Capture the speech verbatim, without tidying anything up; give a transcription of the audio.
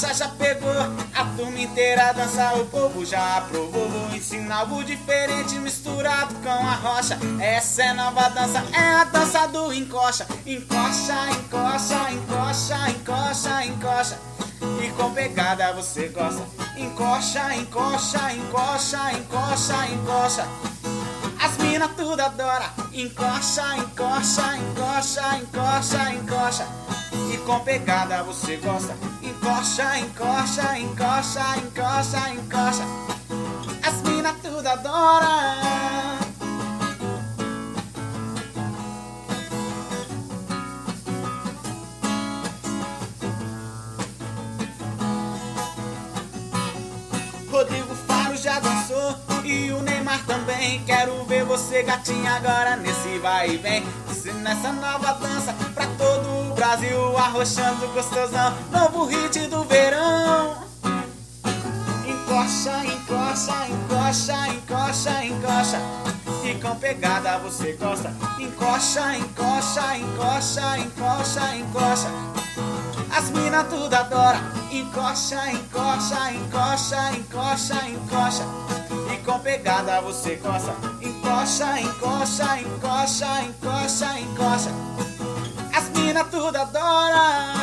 encoxa, já pegou. A turma inteira dança, o povo já aprovou. Vou ensinar algo diferente misturado com a rocha. Essa é nova dança, é a dança do encoxa. Encoxa, encoxa, encoxa, encoxa, encoxa. E com pegada você gosta. Encoxa, encoxa, encoxa, encoxa, encoxa. As mina tudo adora. Encoxa, encoxa, encoxa, encoxa, encoxa. E com pegada você gosta. Encoxa, encoxa, encoxa, encoxa, encoxa. As mina tudo adora. Rodrigo Faro já dançou e o Neymar também. Quero ver você, gatinha, agora nesse vai e vem. Nessa nova dança pra todo o Brasil, arrochando gostosão, novo hit do verão. Encoxa, encoxa, encoxa, encoxa, encoxa. E com pegada você gosta. Encoxa, encoxa, encoxa, encoxa, encoxa. As mina tudo adora. Encoxa, encoxa, encoxa, encoxa, encoxa. E com pegada você gosta. Encoxa, encoxa, encoxa, encoxa, encoxa. As mina tudo adora.